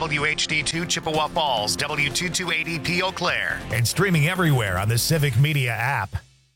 WHD2 Chippewa Falls, W228EP Eau Claire, and streaming everywhere on the Civic Media app.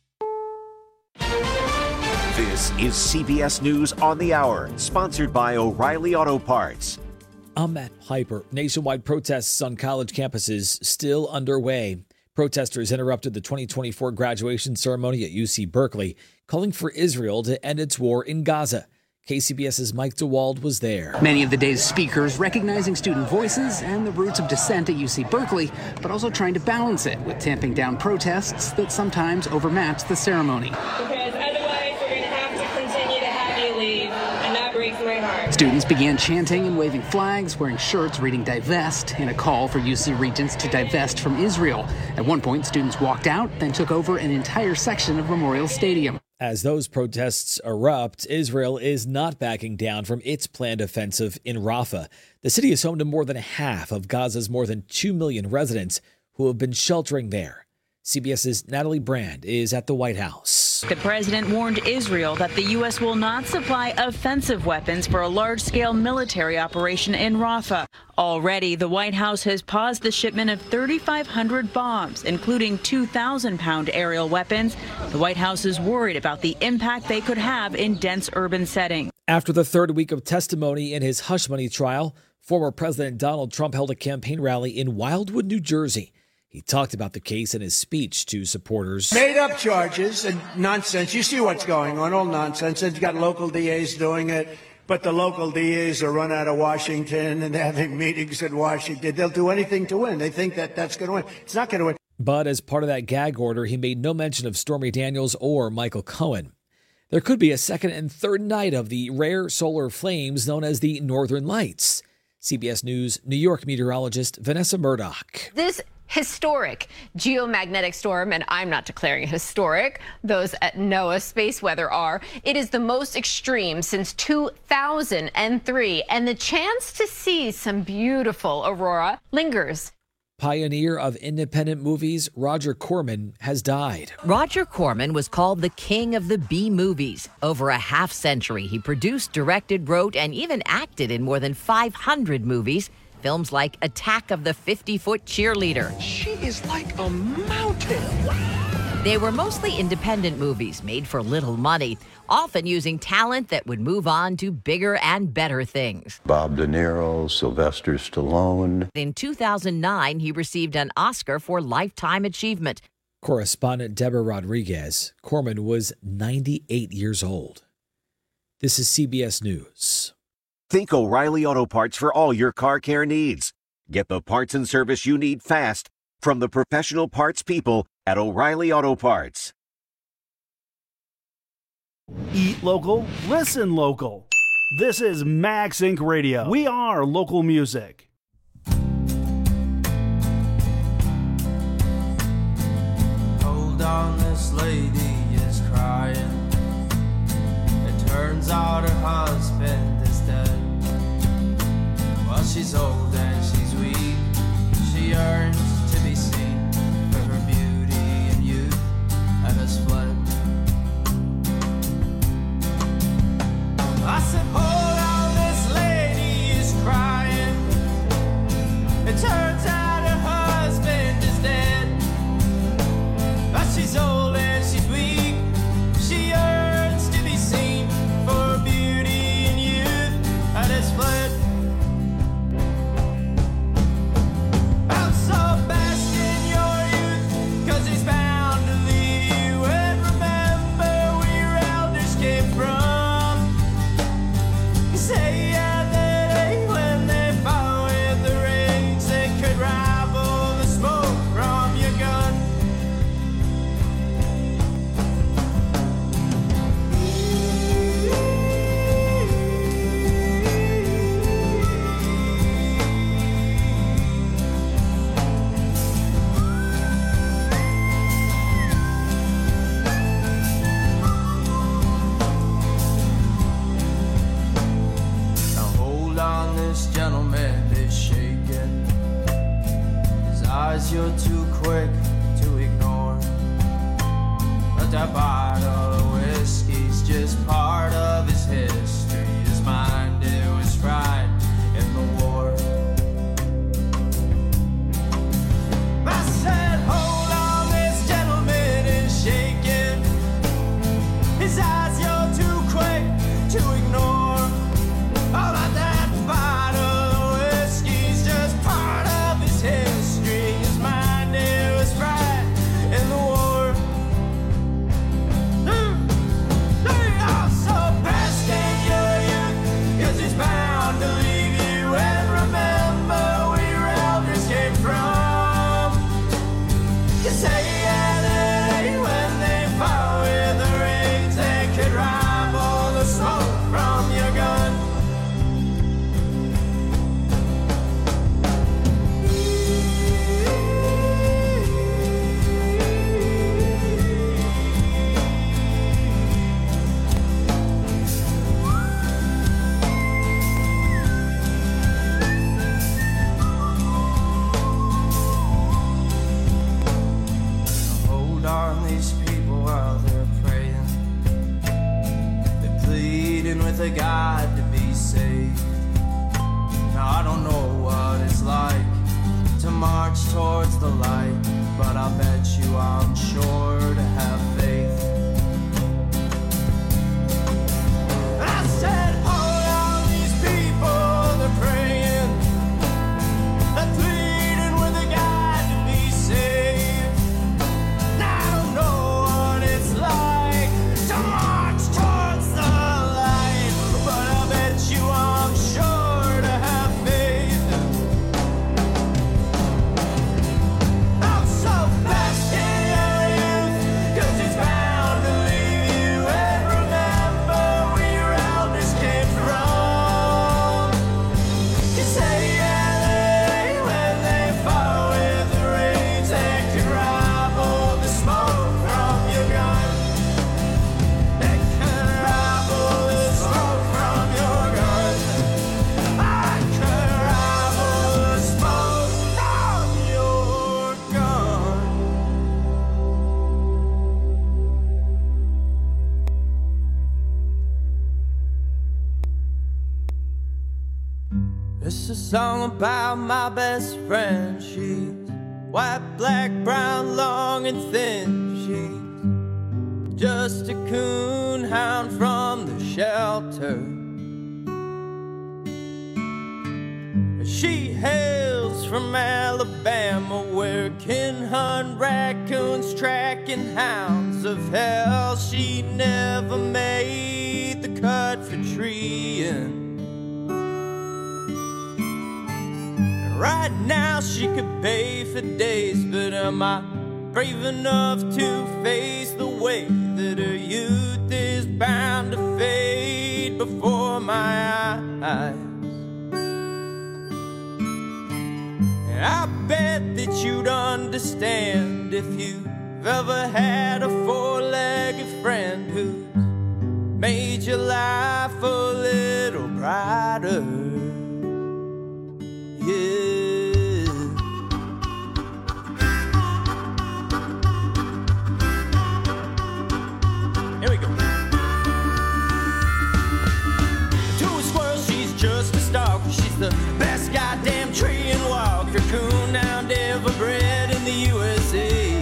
This is CBS News on the Hour, sponsored by O'Reilly Auto Parts. I'm Matt Piper. Nationwide protests on college campuses still underway. Protesters interrupted the 2024 graduation ceremony at UC Berkeley, calling for Israel to end its war in Gaza. KCBS's Mike DeWald was there. Many of the day's speakers recognizing student voices and the roots of dissent at UC Berkeley, but also trying to balance it with tamping down protests that sometimes overmatch the ceremony. Because otherwise we're going to have to continue to have you leave, and that breaks my heart. Students began chanting and waving flags, wearing shirts reading "Divest" in a call for UC Regents to divest from Israel. At one point, students walked out, then took over an entire section of Memorial Stadium. As those protests erupt, Israel is not backing down from its planned offensive in Rafah. The city is home to more than half of Gaza's more than 2 million residents who have been sheltering there. CBS's Natalie Brand is at the White House. The president warned Israel that the U.S. will not supply offensive weapons for a large-scale military operation in Rafah. Already, the White House has paused the shipment of 3,500 bombs, including 2,000-pound aerial weapons. The White House is worried about the impact they could have in dense urban settings. After the third week of testimony in his hush money trial, former President Donald Trump held a campaign rally in Wildwood, New Jersey. He talked about the case in his speech to supporters. Made up charges and nonsense. You see what's going on, all nonsense. You've got local DAs doing it, but the local DAs are run out of Washington and they're having meetings in Washington. They'll do anything to win. They think that that's going to win. It's not going to win. But as part of that gag order, he made no mention of Stormy Daniels or Michael Cohen. There could be a second and third night of the rare solar flames known as the Northern Lights. CBS News New York meteorologist Vanessa Murdoch. This historic geomagnetic storm, and I'm not declaring it historic, those at NOAA Space Weather are. It is the most extreme since 2003, and the chance to see some beautiful aurora lingers. Pioneer of independent movies, Roger Corman has died. Roger Corman was called the king of the B movies. Over a half century, he produced, directed, wrote, and even acted in more than 500 movies. Films like Attack of the 50-Foot Cheerleader. She is like a mountain. Wow. They were mostly independent movies made for little money, often using talent that would move on to bigger and better things. Bob De Niro, Sylvester Stallone. In 2009, he received an Oscar for Lifetime Achievement. Correspondent Deborah Rodriguez. Corman was 98 years old. This is CBS News. Think O'Reilly Auto Parts for all your car care needs. Get the parts and service you need fast from the professional parts people at O'Reilly Auto Parts. Eat local, listen local. This is Max Inc. Radio. We are local music. Hold on, this lady is crying. It turns out her husband is dead. Well, she's old and she's weak. She yearns to be seen for her beauty and youth and has fled. I said, hold on, this lady is crying. It turns out her husband is dead. But she's old and she's weak. She yearns to be seen for her beauty and youth and has fled. I'm so bask in your youth, 'cause he's bound to leave you. And remember where your elders came from. Say yeah, that ain't when they fought with the rings. They could rival the smoke from your gun. This gentleman is shaking. His eyes you're too quick to ignore. But that bottle of whiskey's just part of his history. His mind, it was fried in the war. with a God to be saved. Now I don't know what it's like to march towards the light, but I bet you I'm sure to have faith. I said, hold on, these people, they're praying, they're pleading with a God to be saved. Now I don't know what it's like to march towards the light, but I bet you I'm sure to have faith. I'm so blessed in your youth, 'cause it's bound to leave you, and remember where your elders came from. You say LA when they fought with the rains, they could rival the smoke from your gun. They could rival the smoke from your gun. I could rival the smoke from your gun. It's a song about my best friend. She's white, black, brown, long and thin. She's just a coon hound from the shelter. She hails from Alabama, where kin hunt raccoons, tracking hounds of hell. She never made the cut for treeing. Right now she could pay for days, but am I brave enough to face the way that her youth is bound to fade before my eyes? And I bet that you'd understand if you've ever had a four-legged friend who's made your life a little brighter. Yeah. Here we go. To a squirrel, she's just a stalker. She's the best goddamn tree and walker, coon hound ever bred in the USA.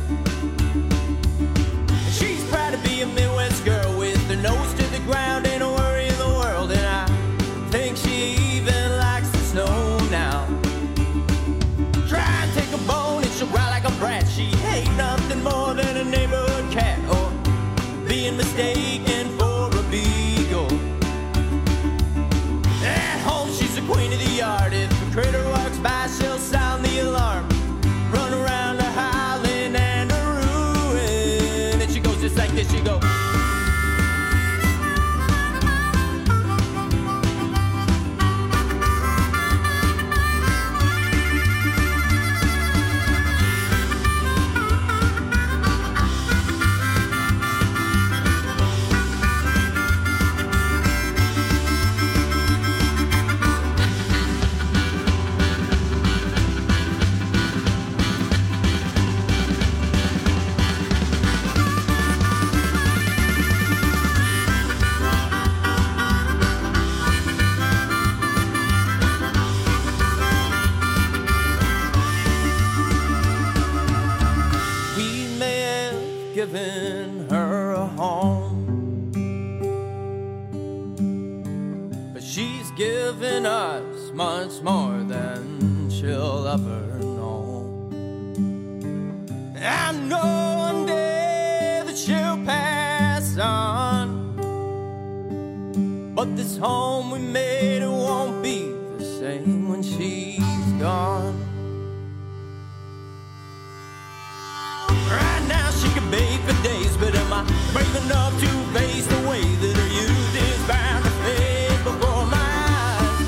And she's proud to be a Midwest girl with her nose to the ground and a worry in the world. And I think she even likes the snow now. Try and take a bone and she'll growl like a brat. She ain't nothing more than a neighborhood cat, or being mistaken for a beagle. At home she's the queen of the yard. If a critter walks by, she'll sound the alarm, run around the howling and a ruin. And she goes just like this, she goes. Given her a home, but she's given us much more than she'll ever know. I know one day that she'll pass on, but this home we made, it won't be the same when she's gone. Right now she can bake for days, but am I brave enough to face the way that her youth is bound to fade before my eyes?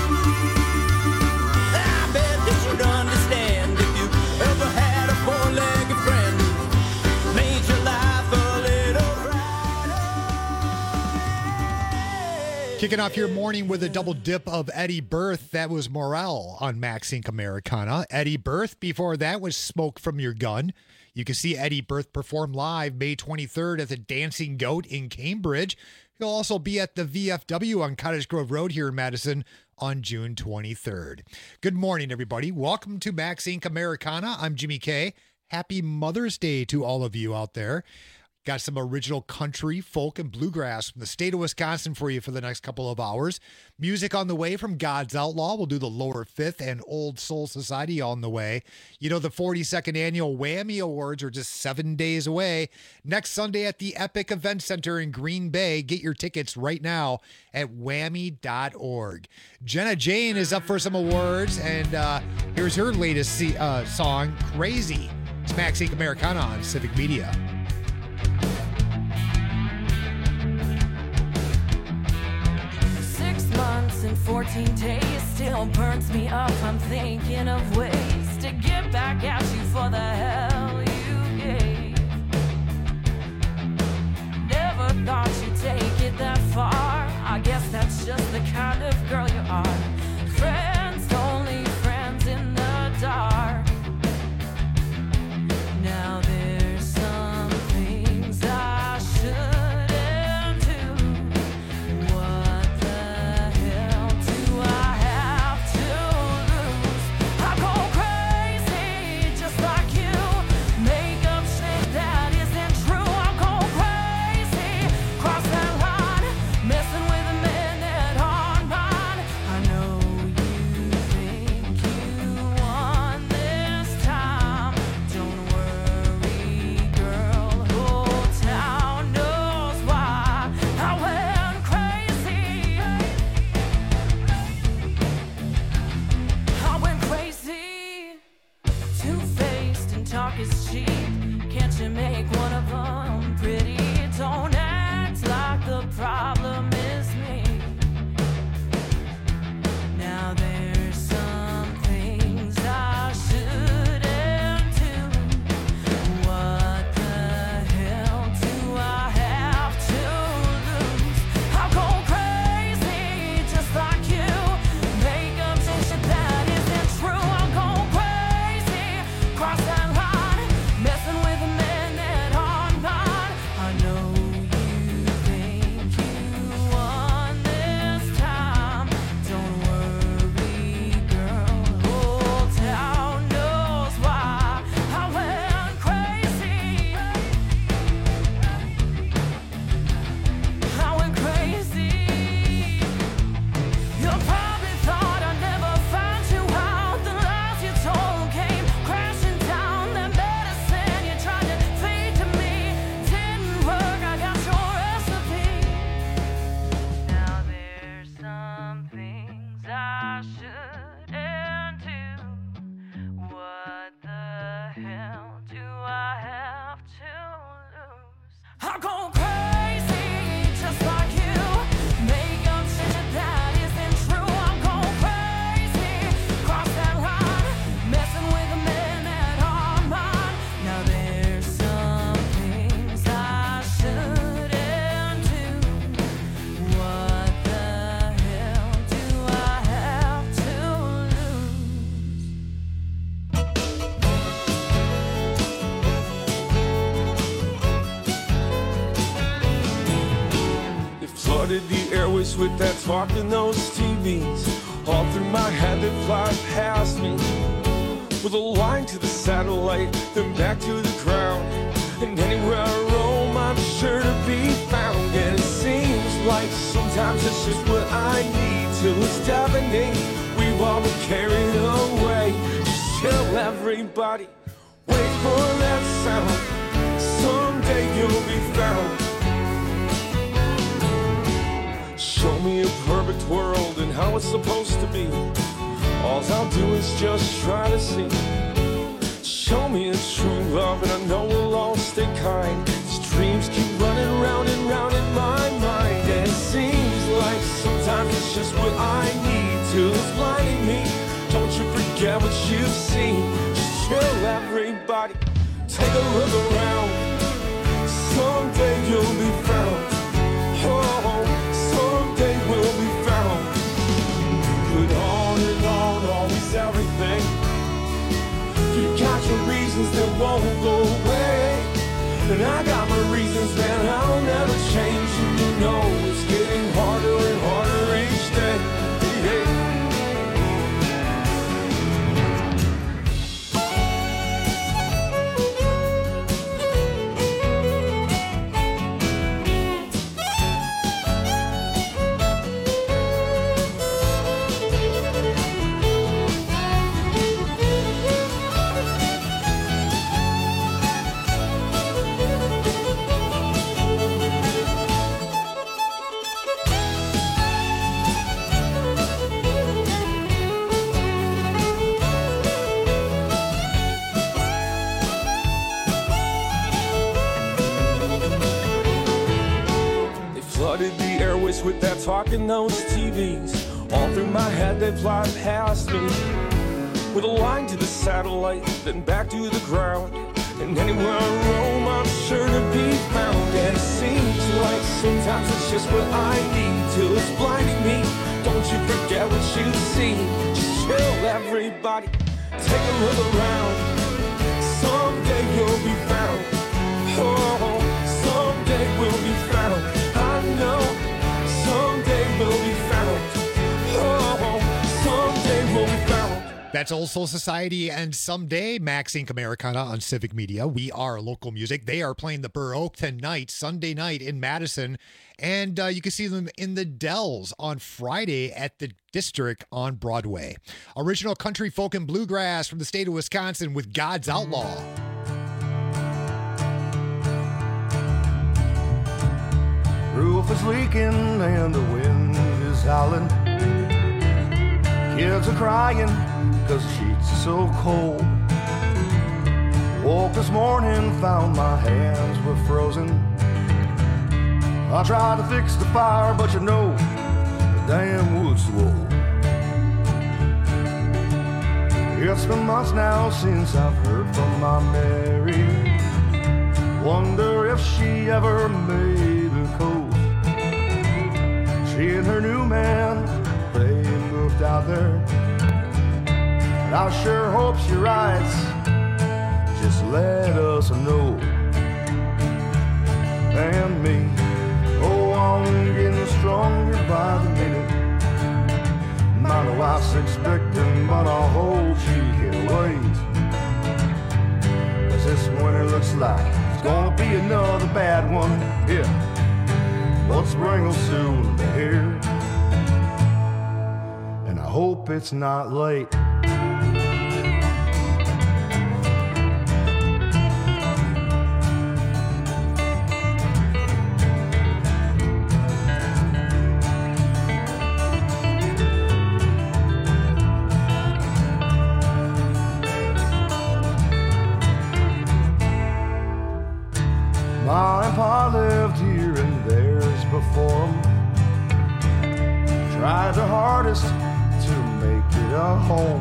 I bet that you'd understand if you ever had a four-legged friend who made your life a little brighter. Kicking off your morning with a double dip of Eddie Berth. That was Morel on Max Inc. Americana. Eddie Berth, before that, was Smoke from Your Gun. You can see Eddie Berth perform live May 23rd at the Dancing Goat in Cambridge. He'll also be at the VFW on Cottage Grove Road here in Madison on June 23rd. Good morning, everybody. Welcome to Max Inc. Americana. I'm Jimmy K. Happy Mother's Day to all of you out there. Got some original country, folk, and bluegrass from the state of Wisconsin for you for the next couple of hours. Music on the way from God's Outlaw. We'll do the Lower Fifth and Old Soul Society on the way. You know, the 42nd Annual Whammy Awards are just 7 days away. Next Sunday at the Epic Event Center in Green Bay. Get your tickets right now at whammy.org. Jenna Jane is up for some awards, and here's her latest song, Crazy. It's Max Inc. Americana on Civic Media. 6 months and 14 days still burns me up. I'm thinking of ways to get back at you for the hell you gave. Never thought you'd take it that far. I guess that's just the kind of girl you are. Friends, only friends in the dark. Now there's some things I shouldn't do. What the hell do I have to lose? I go crazy just like you. Make up shit that isn't true. I go crazy, cross that line, messing with a man that aren't mine. I know you think you won this time. Don't worry, girl, whole town knows why I went crazy. I went crazy. Two-faced and talk is cheap. Can't you make one of them pretty? Don't act like the problem is me. Now there's some things I shouldn't do. What the hell do I have to lose? I'll go crazy just like you. Make up shit that isn't true. I'll go crazy, cross that line, messing with a man that aren't mine. I know you think you won this time. Don't worry, girl, whole town knows why I went crazy. I went crazy. You probably thought I'd never find you out. The lies you told came crashing down. That medicine you tried to feed to me didn't work. I got your recipe. Now there's some things I shouldn't do. What the hell do I have to lose? I go crazy just like you. Make up shit that isn't true. I go crazy, cross that line, messing with a man that aren't mine. Now there's some things I shouldn't do. What the hell do I have to lose? They flooded the airways with that talk in those TVs. All through my head they fly past me. With a line to the satellite, then back to the ground. And anywhere I roam, I'm sure to be found. And it seems like sometimes it's just what I need till it's deafening. We've all been carried away. Just chill, everybody. Wait for that sound. Someday you'll be found. Show me a perfect world and how it's supposed to be. All I'll do is just try to see. Show me a true love and I know we'll all stay kind. These dreams keep running round and round in my mind. And it seems like sometimes it's just what I need till it's blinding me. Don't you forget what you've seen. Just chill, everybody. Take a look around. Someday you'll be found. Oh, someday we'll reasons that won't go away. And I got my reasons, man, I'll never change. And you know it's getting harder and harder each day. Yeah. With that talk in those TVs, all through my head they fly past me, with a line to the satellite, then back to the ground. And anywhere I roam, I'm sure to be found. And it seems like sometimes it's just what I need till it's blinding me. Don't you forget what you see. Just chill, everybody, take a look around. Someday you'll be found. Oh, someday we'll be found. I know. Someday we'll be found. Oh, someday we'll be found. That's Old Soul Society and Someday, Max Inc. Americana on Civic Media. We are local music. They are playing the Burr Oak tonight, Sunday night in Madison. And you can see them in the Dells on Friday at the District on Broadway. Original country, folk, and bluegrass from the state of Wisconsin with God's Outlaw. Roof is leaking and the wind is howling. Kids are crying cause the sheets are so cold. Woke this morning, found my hands were frozen. I tried to fix the fire, but you know, the damn wood's too old. It's been months now since I've heard from my Mary. Wonder if she ever made the coast. She and her new man, they moved out there. And I sure hope she writes, just let us know. And me, oh, I'm getting stronger by the minute. My wife's expecting, but I hope she can wait. Cause this winter looks like it's gonna be another bad one, yeah. But spring will soon be here, and I hope it's not late. Ma and Pa lived here and theirs before 'em. Tried their hardest to make it a home.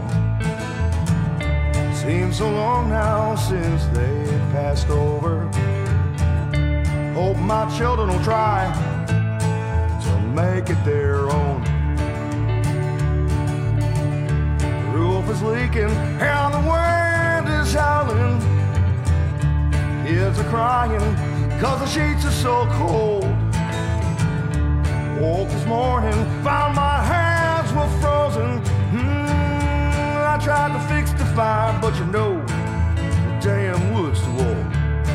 Seems so long now since they passed over. Hope my children will try to make it their own. The roof is leaking and the wind is howling. Kids are crying cause the sheets are so cold. Woke this morning, found my hands were frozen. I tried to fix the fire, but you know, the damn wood's too old.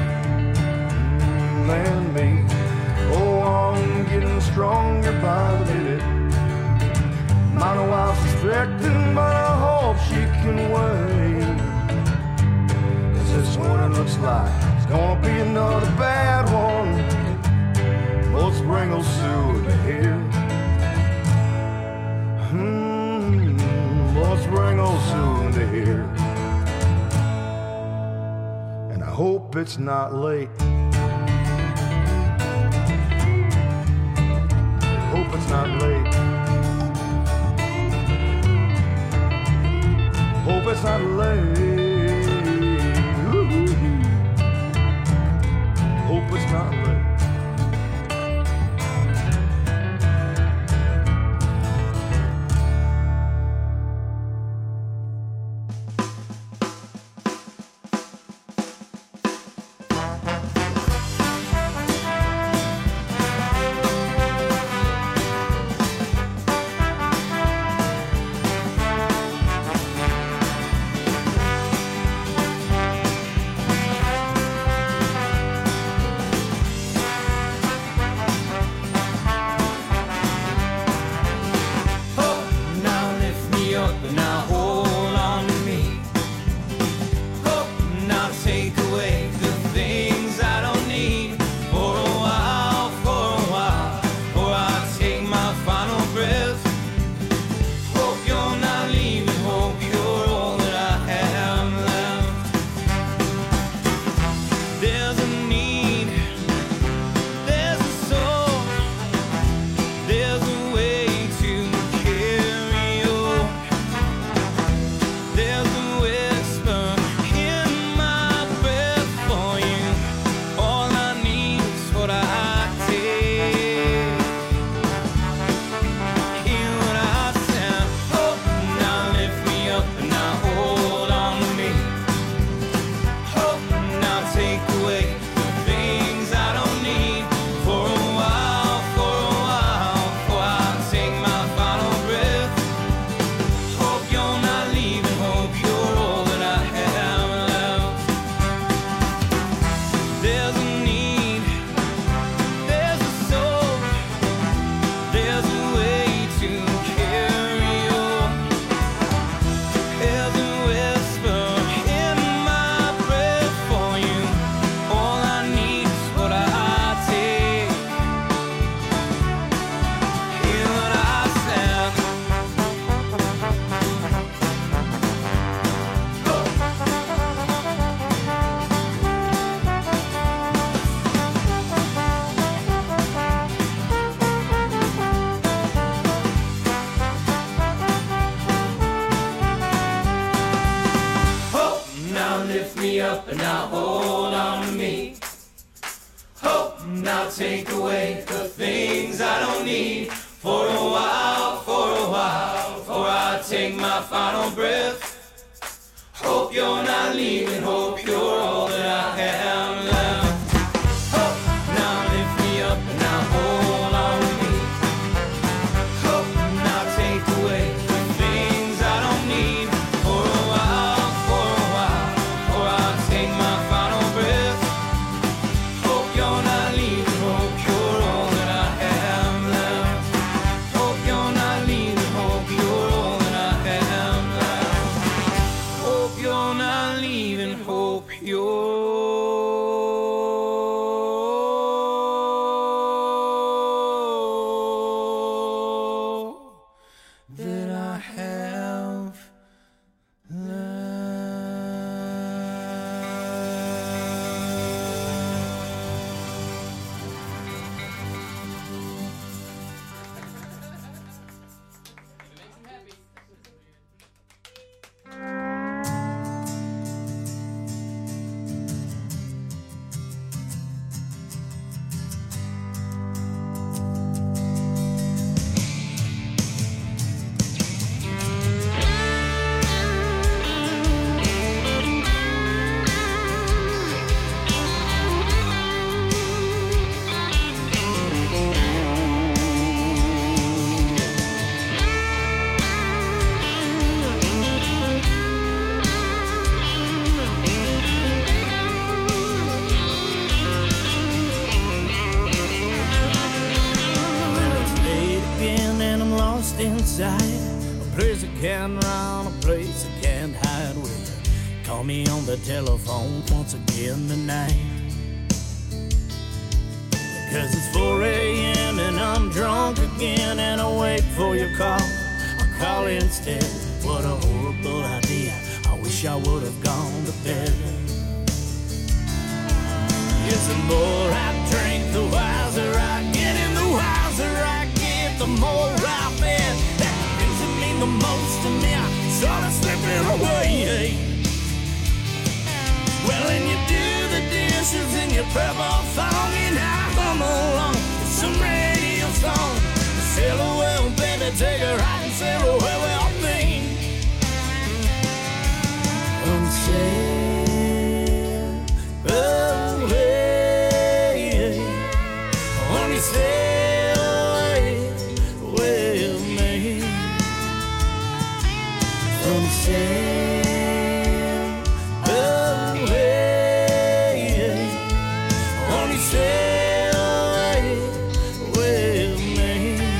And me, oh, I'm getting stronger by the minute. My wife's expecting, but I hope she can wait. Cause this one looks like it's gonna be another bad one. But spring will soon be here. But spring will soon be here. And I hope it's not late. Hope it's not late. Hope it's not late. Hope it's not late. up and now hold on to me. Hope now take away the things I don't need. For a while, before I take my final breath. Hope you're not leaving, hope you're all that I have left. Hope now lift me up and now hold on to me. Hope now take away the things I don't need. For a while, before I take my final breath. Hope you're not leaving, hope you're all that I have left. Hope you're not leaving, hope you're all that I have left. Hope you're not leaving, hope you're that I have inside a place I can't run, a place I can't hide with. Call me on the telephone once again tonight. Cause it's 4 a.m. and I'm drunk again and I wait for your call. I call instead. What a horrible idea. I wish I would have gone to bed. Yes, the more I drink, the wiser I get, and the wiser I get, the more I bet. That things that mean the most to me, I started slipping away. Well, and you do the dishes and you prep our song, and I come along with some radio song. Sail away, baby, take a ride and sail away with me. Sail away, only sail away with me. From sail away, only sail away with me.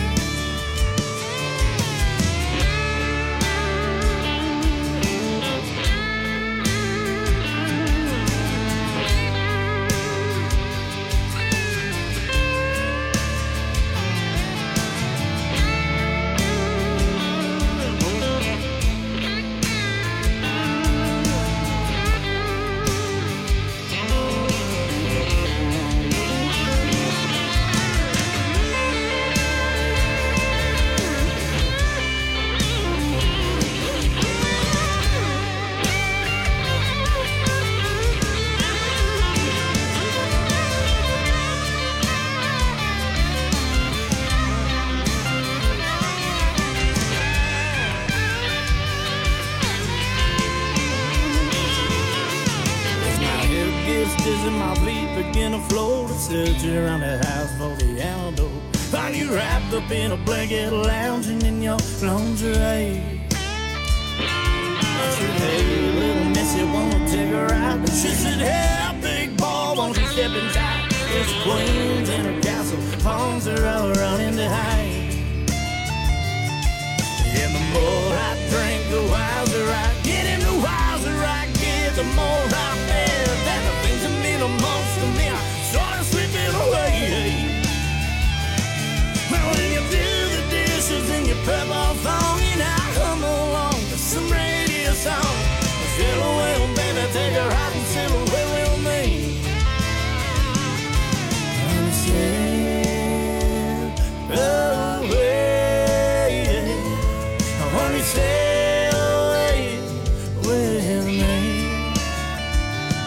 And my feet begin to float, I search around the house for the antidote. Find you wrapped up in a blanket, lounging in your lingerie. I said, hey, little missy, wanna take a ride? She said, hey, big boy, won't you step inside? There's queens in her castle, palms are all running to hide. And the more I drink, the wiser I get, and the wiser I get, the more I bet. That the things that mean the most to me, I started slipping away. Well, when you do the dishes and you prep our phone, and I come along to some radio song. Sail away, oh baby, take a ride and sail away with me. And sail away, only sail away with me.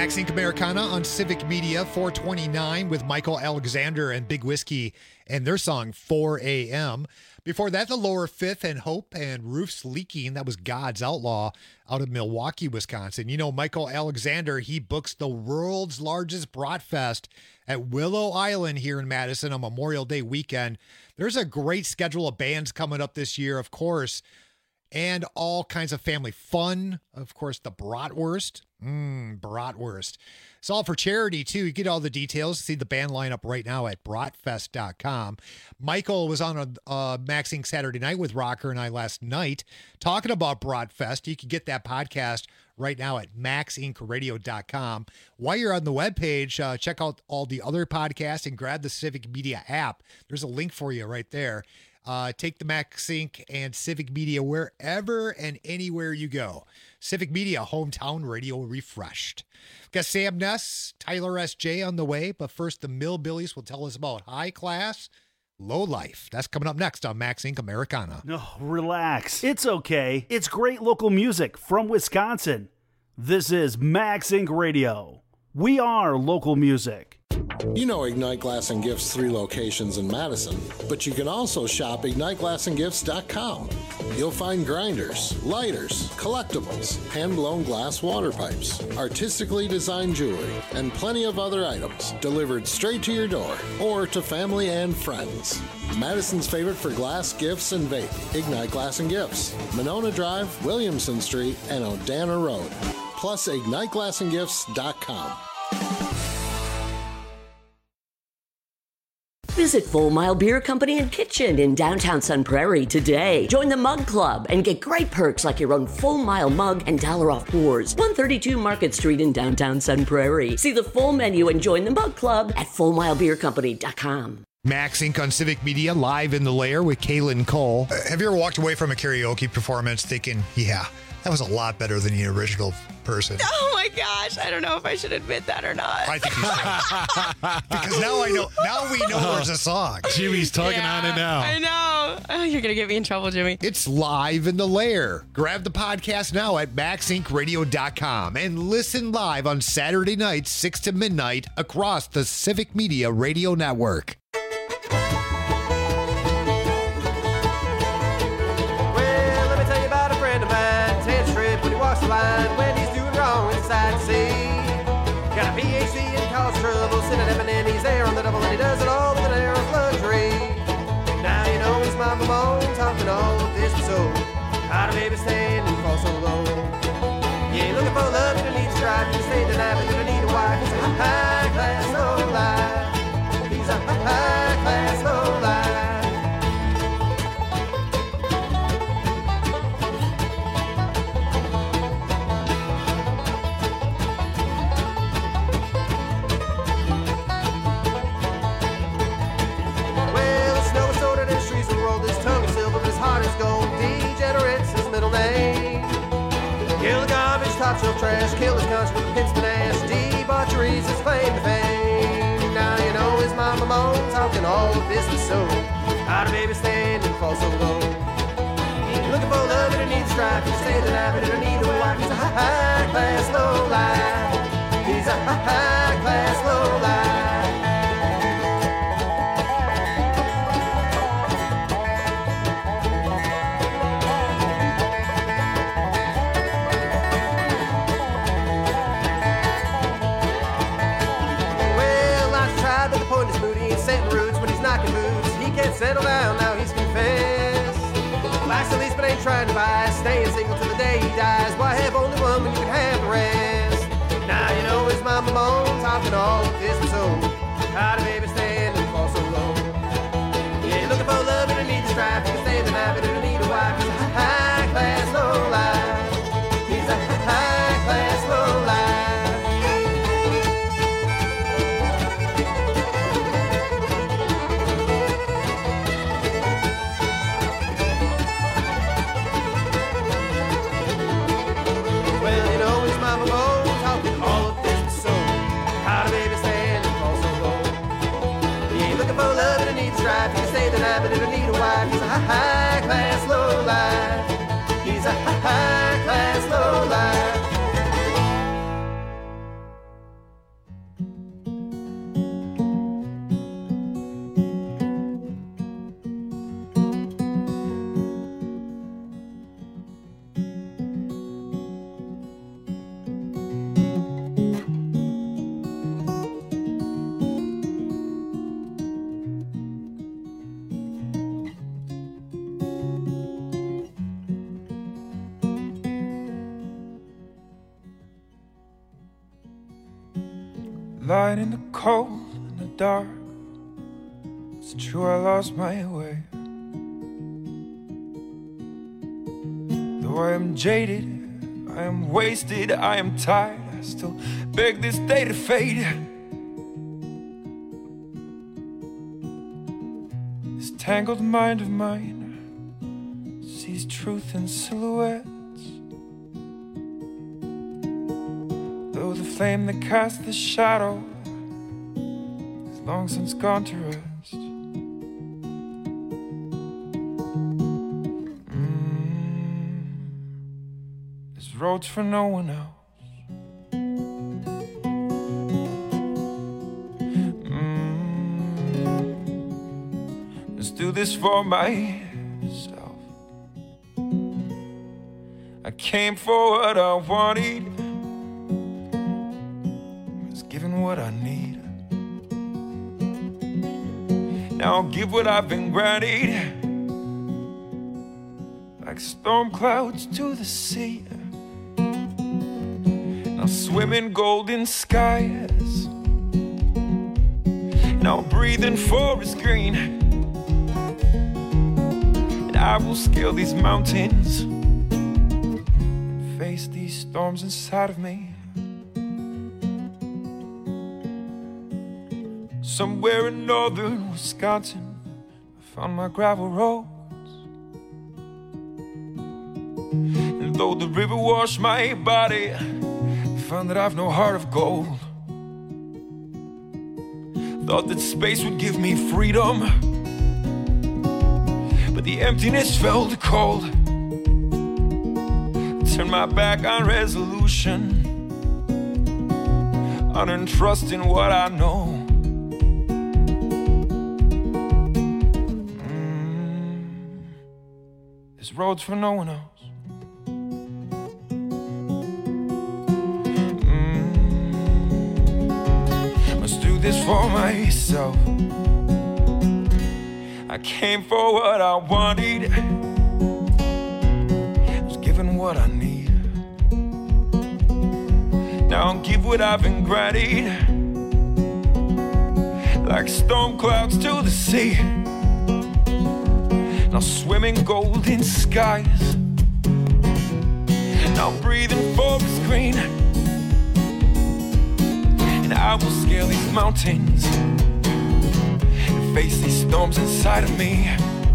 Max Inc. Americana on Civic Media 429 with Michael Alexander and Big Whiskey and their song 4 a.m. Before that, the Lower Fifth and Hope and Roofs Leaking. That was God's Outlaw out of Milwaukee, Wisconsin. You know, Michael Alexander, he books the world's largest Bratfest at Willow Island here in Madison on Memorial Day weekend. There's a great schedule of bands coming up this year, of course, and all kinds of family fun. Of course, the Bratwurst. Bratwurst. It's all for charity, too. You get all the details. See the band lineup right now at bratfest.com. Michael was on a Max Inc. Saturday Night with Rocker and I last night talking about Bratfest. You can get that podcast right now at maxincradio.com. While you're on the webpage, check out all the other podcasts and grab the Civic Media app. There's a link for you right there. Take the Max Inc. and Civic Media wherever and anywhere you go. Civic Media, hometown radio refreshed. Got Sam Ness, Tyler S.J. on the way, but first the Millbillies will tell us about high class, low life. That's coming up next on Max Inc. Americana. No, relax. It's okay. It's great local music from Wisconsin. This is Max Inc. Radio. We are local music. You know Ignite Glass and Gifts 3 locations in Madison, but you can also shop IgniteGlassandGifts.com. You'll find grinders, lighters, collectibles, hand-blown glass water pipes, artistically designed jewelry, and plenty of other items delivered straight to your door or to family and friends. Madison's favorite for glass, gifts, and vape, Ignite Glass and Gifts, Monona Drive, Williamson Street, and Odana Road. Plus IgniteGlassandGifts.com. Visit Full Mile Beer Company and Kitchen in downtown Sun Prairie today. Join the Mug Club and get great perks like your own Full Mile mug and $1 off pours. 132 Market Street in downtown Sun Prairie. See the full menu and join the Mug Club at FullMileBeerCompany.com. Max Inc. on Civic Media, live in the lair with Kaylin Cole. Have you ever walked away from a karaoke performance thinking, yeah, that was a lot better than the original person? Oh my gosh, I don't know if I should admit that or not. I think you should. Because now we know there's a song. Jimmy's tugging on it now. I know. Oh, you're going to get me in trouble, Jimmy. It's live in the lair. Grab the podcast now at maxincradio.com and listen live on Saturday nights, 6 to midnight across the Civic Media Radio Network. When he's doing wrong inside the sea. Got a PhD in cause trouble, sitting at heaven and he's there on the double and he does it all with an air of luxury. Now you know his mama moans, talking all of this and so. How do baby stand and fall so low? Yeah, looking for love and needs strife, you stay the night, but you need a wife. He's a high class low life. He's a high class low life. Top shelf trash, kill his conscience with a Pinsman ass. Debauchery's his claim to fame. Now you know his mama moans, talking all of this is so. How do baby stand and fall so low? Looking for love and it needs strife. You stay the night, but it'll need a wife. He's a high class low life. He's a high class low life. Settle down, now he's confessed. Life's the least but ain't trying to buy. Staying single till the day he dies. Why have only one when you can have the rest? Now you know his mama moans, talking all of this and so. How do baby stand and fall so low? Yeah, looking for love and it needs strife. You can stay the night, but it'll need a wife. He's a high class low life. He's a high class low life. Lying in the cold and the dark. It's true, I lost my way. Though I am jaded, I am wasted, I am tired, I still beg this day to fade. This tangled mind of mine sees truth in silhouettes. Though the flame that casts the shadow is long since gone to rest. There's roads for no one else. Let's do this for myself. I came for what I wanted, was given what I need. Now I'll give what I've been granted, like storm clouds to the sea. I'll swim in golden skies, and I'll breathe in forest green, and I will scale these mountains and face these storms inside of me. Somewhere in northern Wisconsin, I found my gravel roads, and though the river washed my body, I found that I've no heart of gold. Thought that space would give me freedom, but the emptiness felt cold. Turned my back on resolution, unearned trust in what I know. There's roads for no one else. This for myself. I came for what I wanted, was given what I need. Now I'll give what I've been granted, like storm clouds to the sea. And I'll swim in golden skies, and I'll breathe in forest green, I will scale these mountains and face these storms inside of me.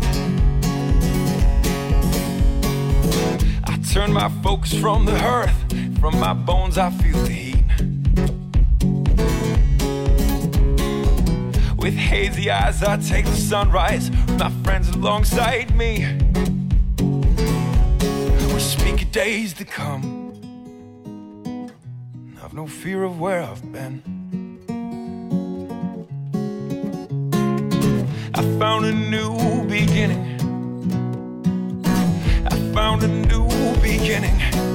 I turn my focus from the earth, from my bones I feel the heat. With hazy eyes I take the sunrise with my friends alongside me. We speak of days to come, I've no fear of where I've been. I found a new beginning. I found a new beginning.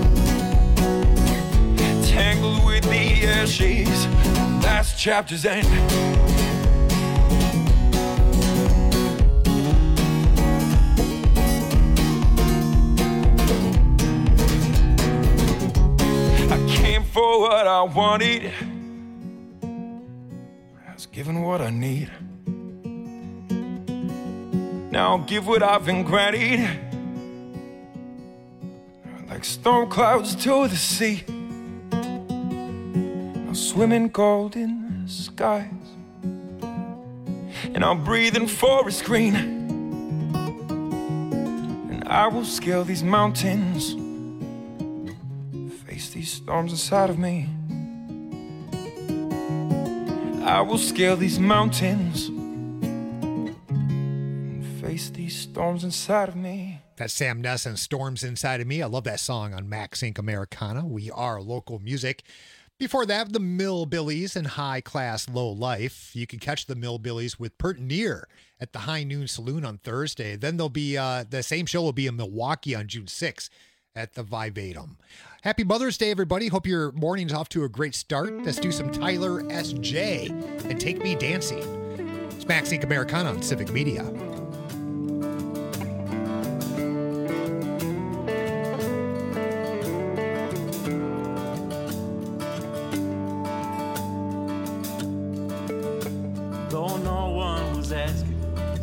Tangled with the ashes, last chapter's end. I came for what I wanted, I was given what I need. Now I'll give what I've been granted, like storm clouds to the sea. I'll swim in golden skies, and I'll breathe in forest green, and I will scale these mountains, face these storms inside of me. I will scale these mountains, face these storms inside of me. That's Sam Ness and Storms Inside of Me. I love that song on Max Inc. Americana. We are local music. Before that, the Millbillies and High Class Low Life. You can catch the Millbillies with Pert Near at the High Noon Saloon on Thursday. Then there'll be the same show will be in Milwaukee on June 6th at the Vivatum. Happy Mother's Day, everybody. Hope your morning's off to a great start. Let's do some Tyler S.J. and Take Me Dancing. It's Max Inc. Americana on Civic Media.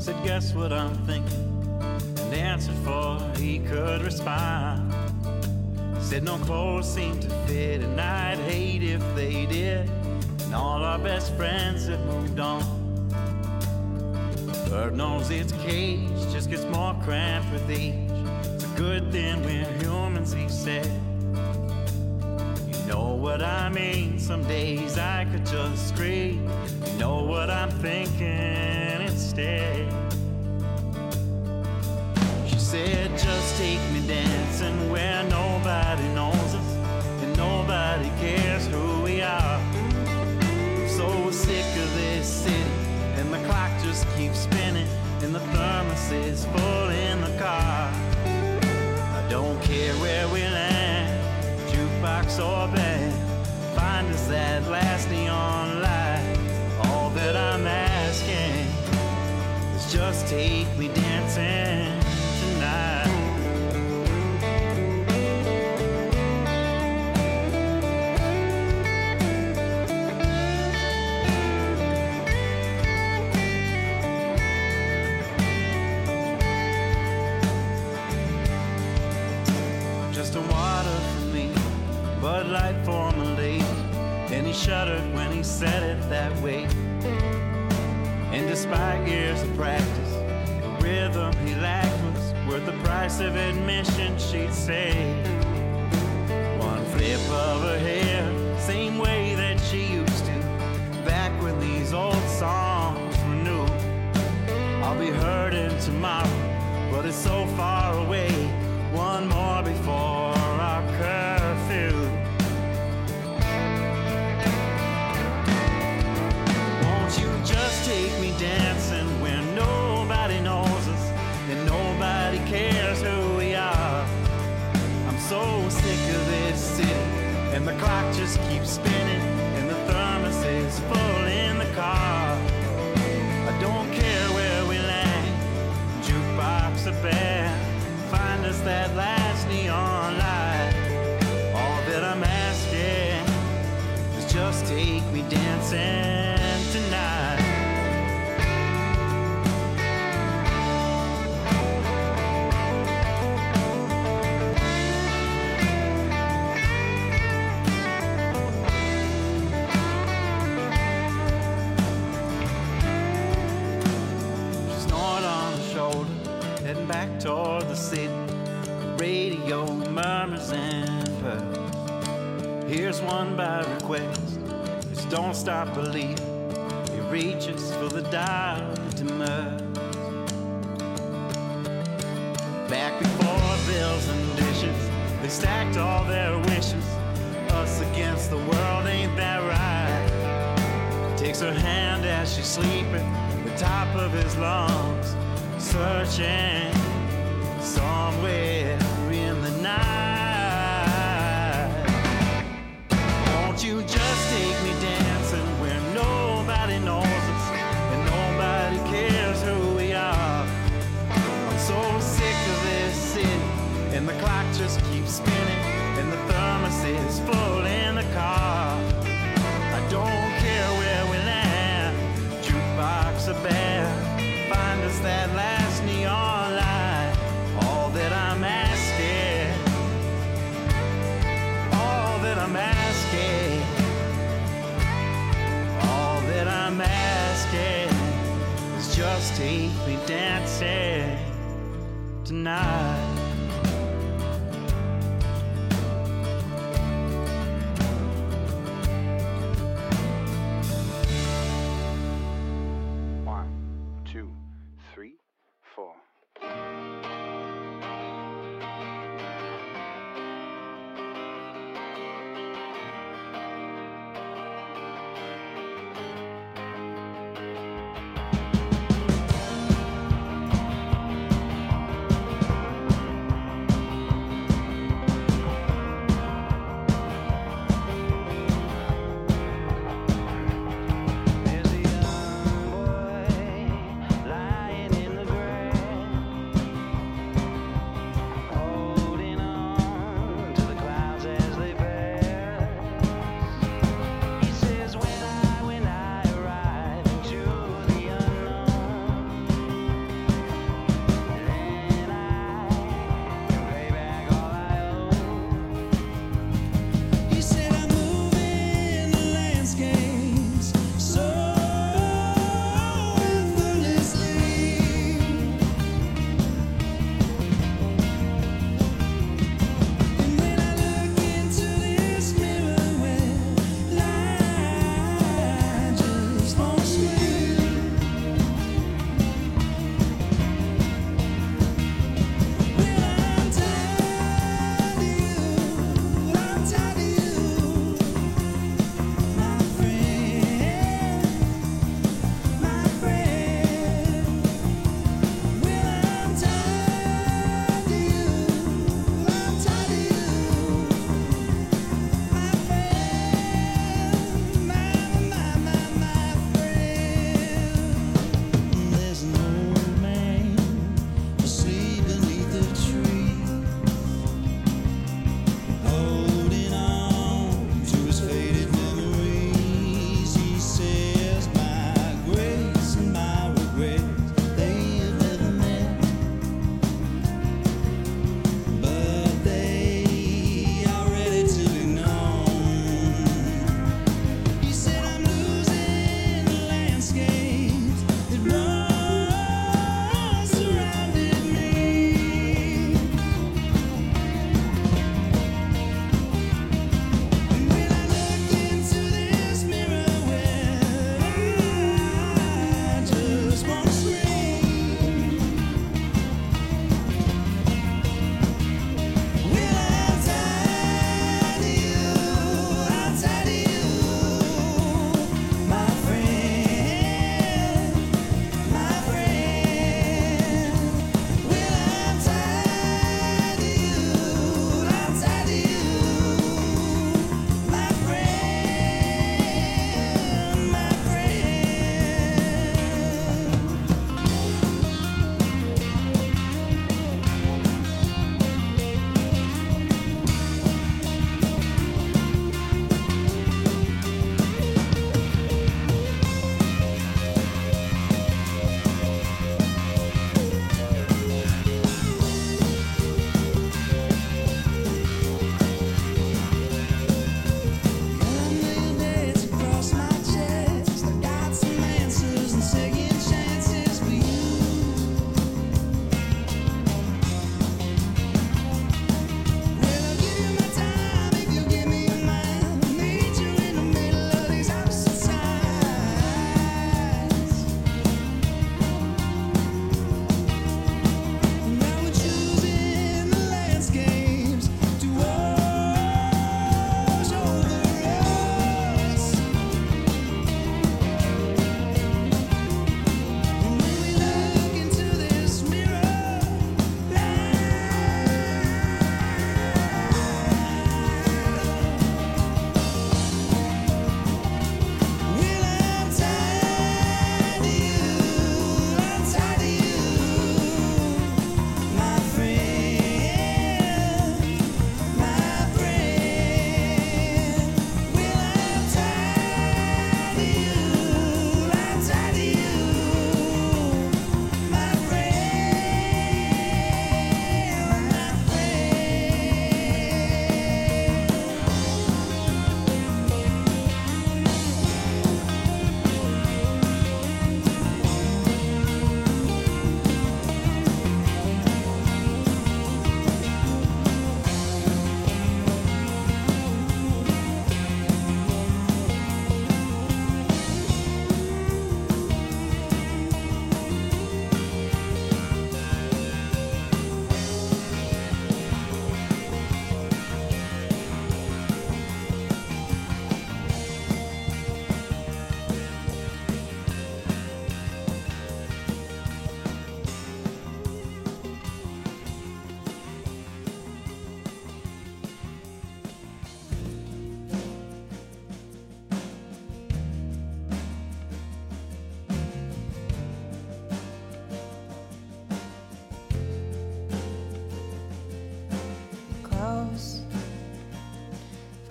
said, guess what I'm thinking? And answered for he could respond. Said no clothes seem to fit, and I'd hate if they did. And all our best friends had moved on. Bird knows its cage just gets more cramped with age. It's a good thing we're humans, he said. You know what I mean? Some days I could just scream. You know what I'm thinking instead. She said, just take me dancing where nobody knows us and nobody cares who we are. I'm so sick of this city, and the clock just keeps spinning, and the thermos is full in the car. I don't care where we land, jukebox or band, find us that last neon light. All that I'm asking is just take me dancing tonight. Just a water for me, Bud Light for my lady. And he shuddered when he said it that way. And despite years of practice, the rhythm he lacked was worth the price of admission, she'd say. One flip of her hair, same way that she used to, back when these old songs were new. I'll be hurting tomorrow, but it's so far away. One more before our curfew. Won't you just take me dancing where nobody knows us and nobody cares who we are? I'm so sick of this city, and the clock just keeps spinning, and the thermos is full in the car. I don't care where we land, jukebox or band, find us that last neon light. All that I'm asking is just take me dancing tonight. She snored on the shoulder, heading back toward the city. The radio murmurs and purrs. Here's one by request, it's Don't Stop Believing. He reaches for the dial that demurs. Back before bills and dishes, they stacked all their wishes. Us against the world, ain't that right? Takes her hand as she's sleeping, the top of his lungs, searching somewhere in the night. Won't you just take me dancing where nobody knows us and nobody cares who we are? I'm so sick of this city, and the clock just keeps spinning, and the thermos is full in the car. I don't care where we land, jukebox or band, find us that last neon light. All that I'm asking, all that I'm asking, all that I'm asking is just take me dancing tonight.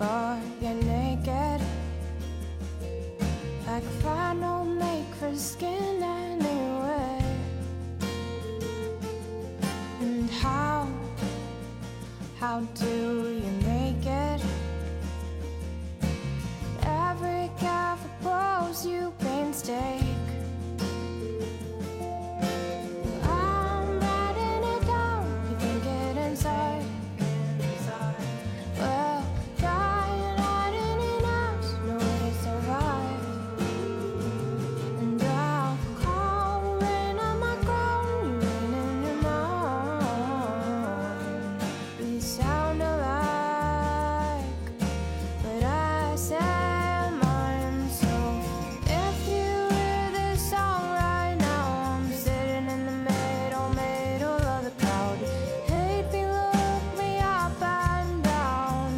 before you're naked. Like final make for skin anyway. And how do you make it? Every careful pose you painstake. I'm writing it down, you think it inside. Well, trying hiding it out, no way to survive. And I'll call rain on my crown, you rain in your mind. We sound alike, but I say mine. So if you hear this song right now, I'm sitting in the middle of the crowd. Hate me, look me up and down.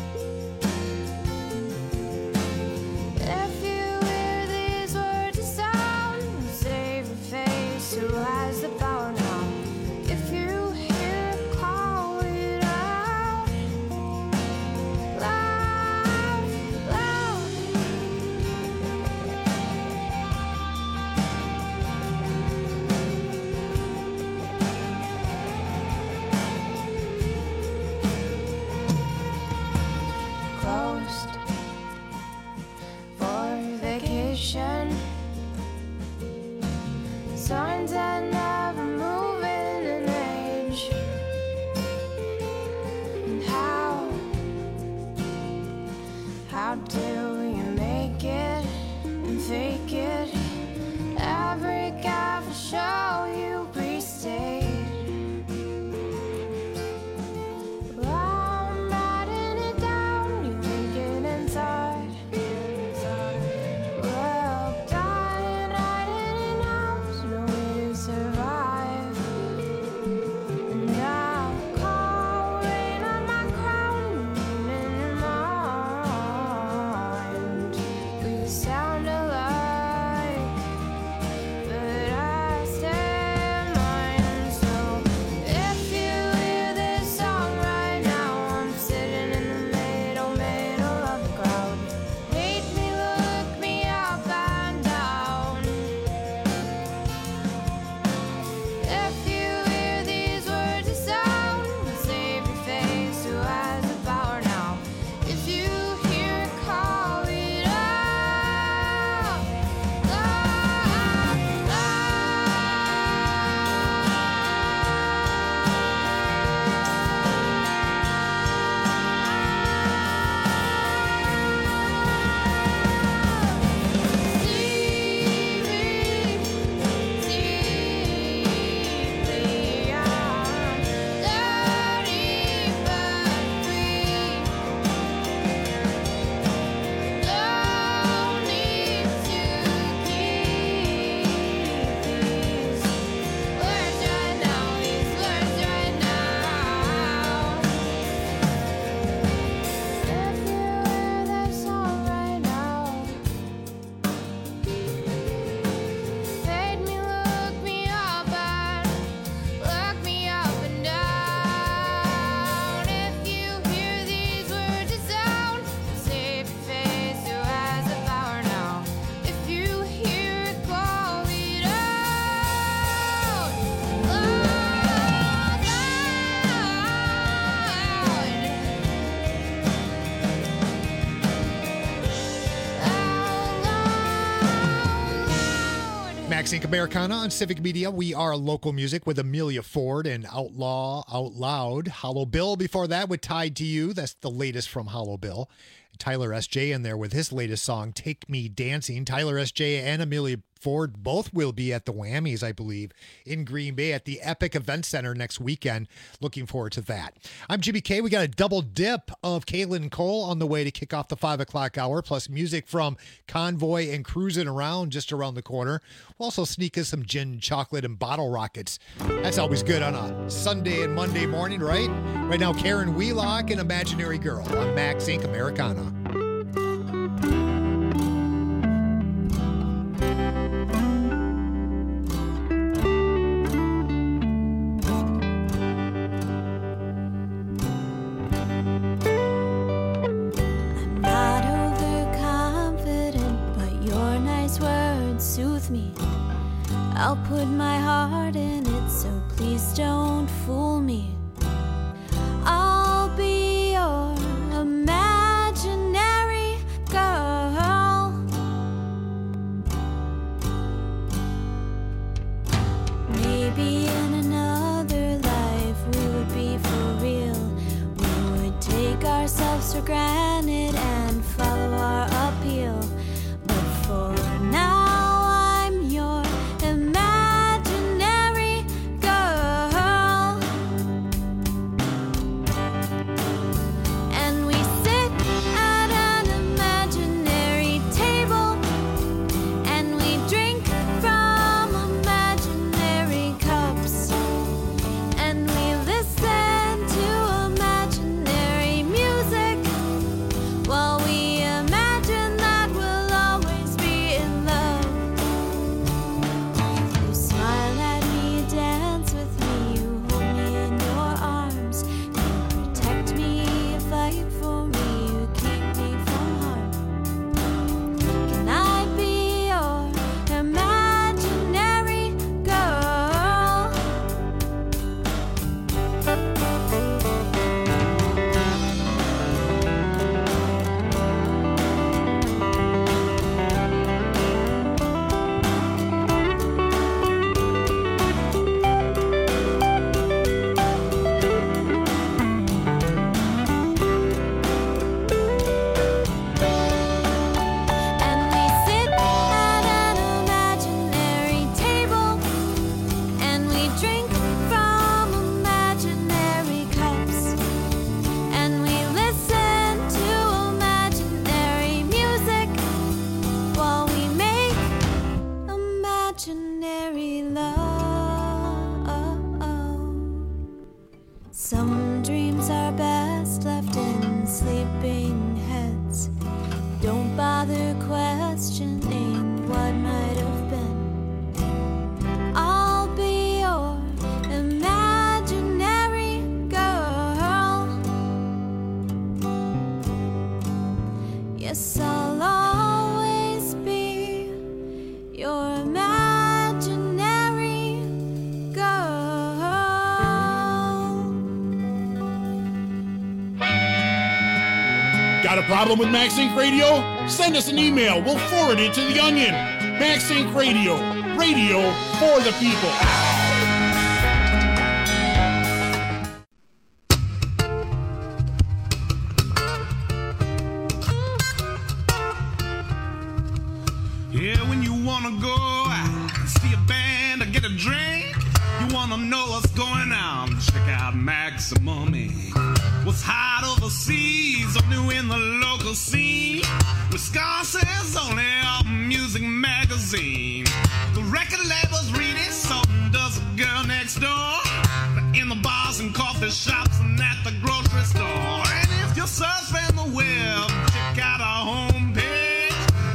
If you hear these words of sound, save your face. Who has the power now? If you hear it, call it out. Loud, loud. Closed for vacation. Signs that never move in an age. And how do you make it and fake it? Every careful show you pre-stage. I'm writing it down, you think it inside. Well, dying, hiding it out, no way to survive. And I'll call rain on my crown, rain in your mind. We sound alike, but I say mine. So if you hear this song right now, I'm sitting in the middle of the crowd. Hate me, look me up and down. If you hear these words of sound, save your face. Who has the power now? If you hear it, call it out. Loud, Fade me, look me up and down. If you hear these words of sound, save your face. Who has the power now? If you hear it, call it out. Loud, Max Inc. Americana on Civic Media. We are local music with Amelia Ford and Outlaw Out Loud. Hollow Bill before that with Tied to You. That's the latest from Hollow Bill. Tyler S.J. in there with his latest song, Take Me Dancing. Tyler S.J. and Amelia Ford both will be at the Whammies, I believe, in Green Bay at the Epic Event Center next weekend. Looking forward to that. I'm Jimmy K. We got a double dip of Kaylin Cole on the way to kick off the 5 o'clock hour, plus music from Convoy and Cruising Around just around the corner. We'll also sneak in some gin, chocolate, and bottle rockets. That's always good on a Sunday and Monday morning, right? Right now, Karen Wheelock and Imaginary Girl on Max Inc. Americana. with me. I'll put my heart in it, so please don't fool me. I'll be your imaginary girl. Maybe in another life we would be for real. We would take ourselves for granted and follow our appeal. But for now, I'm your imaginary girl. And we sit at an imaginary table, and we drink from imaginary cups, and we listen to imaginary music while we imagine that we'll always be in love. You smile at me, you dance with me, you hold me in your arms, you protect me, you fight for me, you keep me from harm. Can I be your imaginary girl? And we sit at an imaginary table, and we drink from imaginary cups, and we listen to imaginary music while we make imaginary love. Some dreams are best left in sleeping heads. Don't bother questioning what might have been. I'll be your imaginary girl. Yes, I'll always be your imaginary girl. Got a problem with MaxInc Radio? Send us an email. We'll forward it to The Onion. MaxInc Radio. Radio for the people. Yeah, when you wanna go out, see a band or get a drink, you wanna know what's going on, check out Maximum Inc. What's hot overseas, or new in the local scene, Wisconsin's only music magazine. The record labels read it, so does the girl next door. In the bars and coffee shops and at the grocery store. And if you're surfing the web, check out our homepage,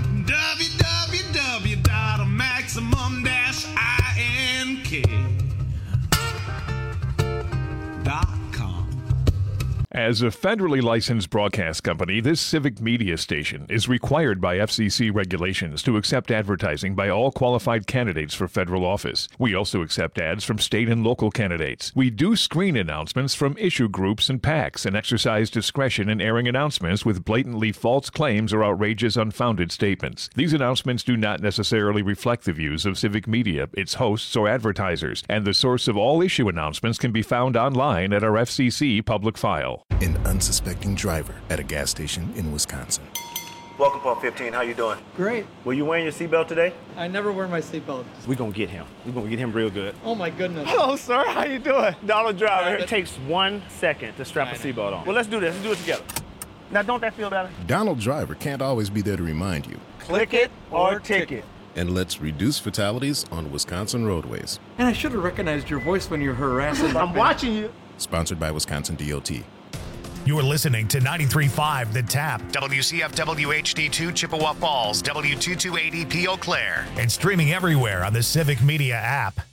www.maximum-ink.com. As a federally licensed broadcast company, this civic media station is required by FCC regulations to accept advertising by all qualified candidates for federal office. We also accept ads from state and local candidates. We do screen announcements from issue groups and PACs and exercise discretion in airing announcements with blatantly false claims or outrageous, unfounded statements. These announcements do not necessarily reflect the views of civic media, its hosts, or advertisers, and the source of all issue announcements can be found online at our FCC public file. An unsuspecting driver at a gas station in Wisconsin. Welcome, Pump 15. How you doing? Great. Were you wearing your seatbelt today? I never wear my seatbelt. We're going to get him. We're going to get him real good. Oh, my goodness. Hello, sir. How you doing? Donald Driver. It takes 1 second to strap a seatbelt on. Well, let's do this. Let's do it together. Now, don't that feel better? Donald Driver can't always be there to remind you. Click it or ticket. And let's reduce fatalities on Wisconsin roadways. And I should have recognized your voice when you're harassing. I'm watching you. Sponsored by Wisconsin DOT. You are listening to 93.5 The Tap, WCFW HD2 Chippewa Falls, W228EP Eau Claire, and streaming everywhere on the Civic Media app.